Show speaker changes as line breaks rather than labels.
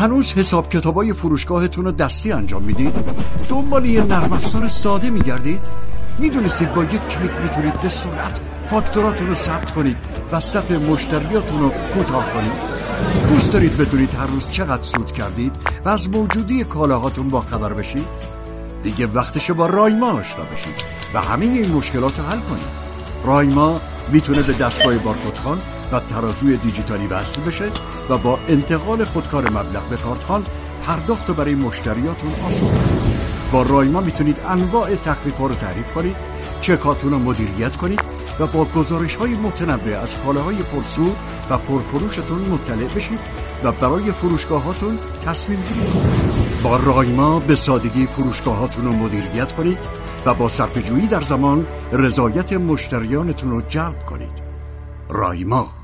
هنوز حساب کتابای فروشگاهتون رو دستی انجام میدید؟ دنبال یه نرم افزار ساده میگردید؟ میدونستید با یک کلیک میتونید به سرعت فاکتوراتون رو ثبت کنید و صف مشتریاتون رو کوتاه کنید؟ دوست دارید بدونید هر روز چقدر سود کردید و از موجودی کالاهاتون با خبر بشید؟ دیگه وقتشه با رایما آشنا بشید و همه این مشکلات رو حل کنید. رایما میتونه به دستگاه بارکدخوان و ترازوی دیجیتالی وصل بشه و با انتقال خودکار مبلغ به کارتخوان پرداخت رو برای مشتریاتون آسون کنید. با رایما میتونید انواع تخفیف‌ها رو تعریف کنید، چکاتون رو مدیریت کنید و با گزارش‌های متنوع از کالاهای پرسود و پرفروشتون مطلع بشید و برای فروشگاهاتون تصمیم گیرید. با رایما به سادگی فروشگاهاتون رو مدیریت کنید و با صرفه‌جویی در زمان رضایت مشتریانتون رو جلب کنید. رایما.